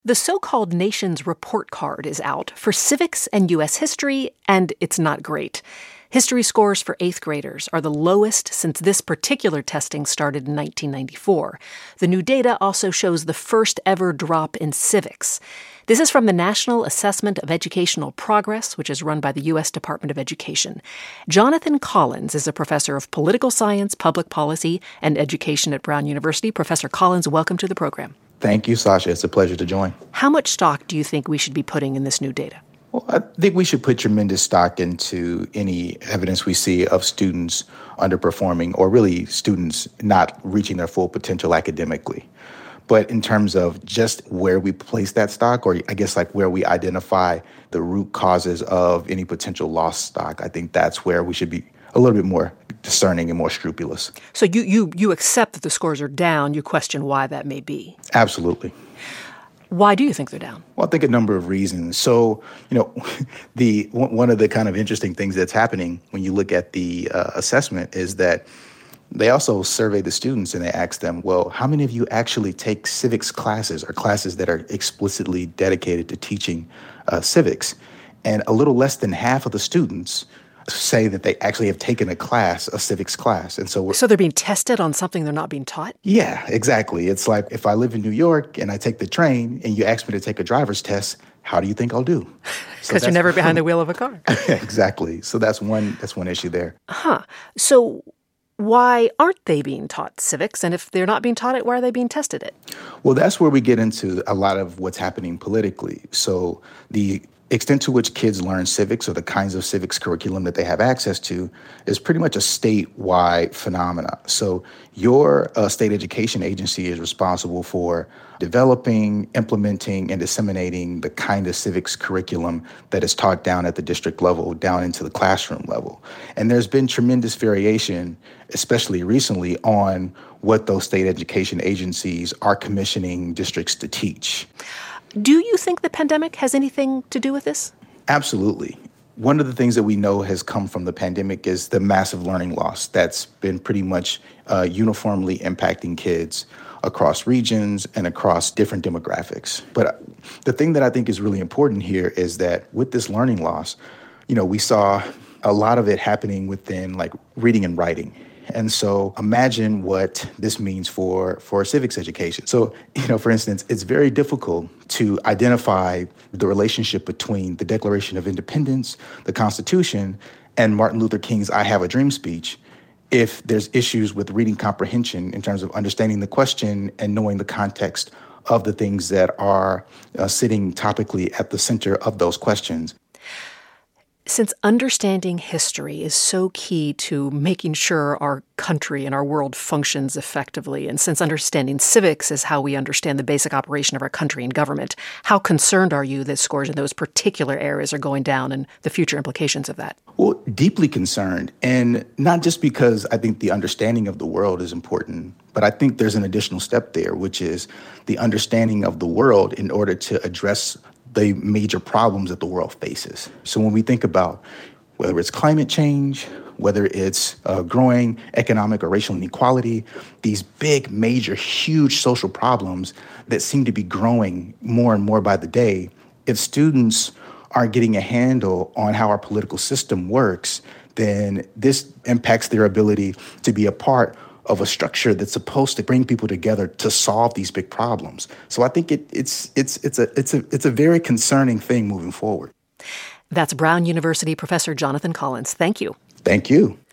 The so-called nation's report card is out for civics and U.S. history, and it's not great. History scores for 8th graders are the lowest since this particular testing started in 1994. The new data also shows the first ever drop in civics. This is from the National Assessment of Educational Progress, which is run by the U.S. Department of Education. Jonathan Collins is a professor of political science, public policy, and education at Brown University. Professor Collins, welcome to the program. Thank you, Sasha. It's a pleasure to join. How much stock do you think we should be putting in this new data? Well, I think we should put tremendous stock into any evidence we see of students underperforming or really students not reaching their full potential academically. But in terms of just where we place that stock, or I guess like where we identify the root causes of any potential lost stock, I think that's where we should be a little bit more discerning and more scrupulous. So you accept that the scores are down. You question why that may be. Absolutely. Why do you think they're down? Well, I think a number of reasons. So, one of the kind of interesting things that's happening when you look at the assessment is that they also survey the students and they ask them, well, how many of you actually take civics classes or classes that are explicitly dedicated to teaching civics? And a little less than half of the students say that they actually have taken a civics class. And so they're being tested on something they're not being taught? Yeah, exactly. It's like if I live in New York and I take the train and you ask me to take a driver's test, how do you think I'll do? Because you're never behind the wheel of a car. Exactly. So that's one issue there. So why aren't they being taught civics? And if they're not being taught it, why are they being tested it? Well, that's where we get into a lot of what's happening politically. So the extent to which kids learn civics or the kinds of civics curriculum that they have access to is pretty much a statewide phenomena. So your state education agency is responsible for developing, implementing, and disseminating the kind of civics curriculum that is taught down at the district level, down into the classroom level. And there's been tremendous variation, especially recently, on what those state education agencies are commissioning districts to teach. Do you think the pandemic has anything to do with this? Absolutely. One of the things that we know has come from the pandemic is the massive learning loss that's been pretty much uniformly impacting kids across regions and across different demographics. But the thing that I think is really important here is that with this learning loss, we saw a lot of it happening within like reading and writing. And so imagine what this means for civics education. So, for instance, it's very difficult to identify the relationship between the Declaration of Independence, the Constitution, and Martin Luther King's I Have a Dream speech if there's issues with reading comprehension in terms of understanding the question and knowing the context of the things that are sitting topically at the center of those questions. Since understanding history is so key to making sure our country and our world functions effectively, and since understanding civics is how we understand the basic operation of our country and government, how concerned are you that scores in those particular areas are going down and the future implications of that? Well, deeply concerned, and not just because I think the understanding of the world is important, but I think there's an additional step there, which is the understanding of the world in order to address the major problems that the world faces. So when we think about whether it's climate change, whether it's growing economic or racial inequality, these big, major, huge social problems that seem to be growing more and more by the day, if students aren't getting a handle on how our political system works, then this impacts their ability to be a part of a structure that's supposed to bring people together to solve these big problems. So I think it's a very concerning thing moving forward. That's Brown University Professor Jonathan Collins. Thank you. Thank you.